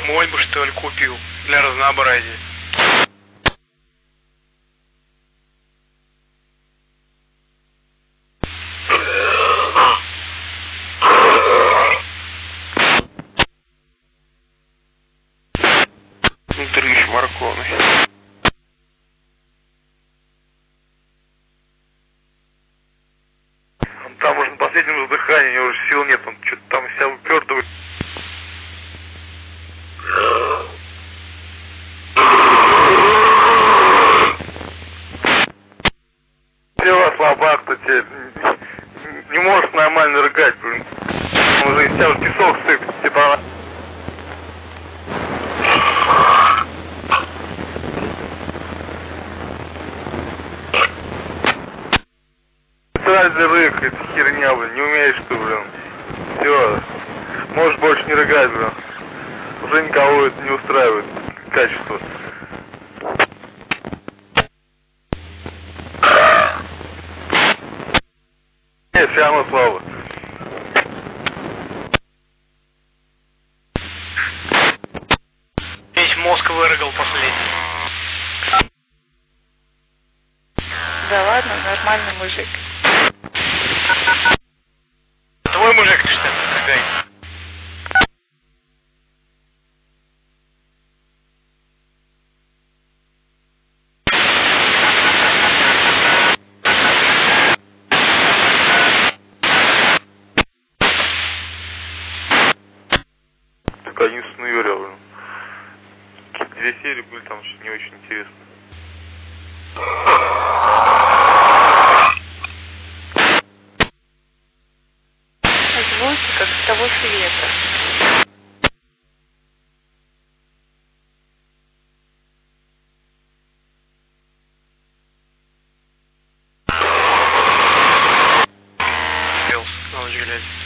домой бы, что ли, купил, для разнообразия. Дрыщ морковный. Там уже на последнем вздыхании, у него уже сил нет, он что-то там себя упертывает. Тело слабак-то тебе не можешь нормально рыгать, блин. Он уже из тебя уже песок сыпет, типа. Сразу рык, это херня, блин, не умеешь ты, блин. Все, можешь больше не рыгать, блин. Уже никого это не устраивает, качество. Нет, все равно слабо. Весь мозг вырыгал последний. Да ладно, нормальный мужик. Твой мужик, ты что, рыгай. Так они снуверил, блин. Две серии были, там что-то не очень интересно. Звуки как с того света. Пелся на ночь глядя.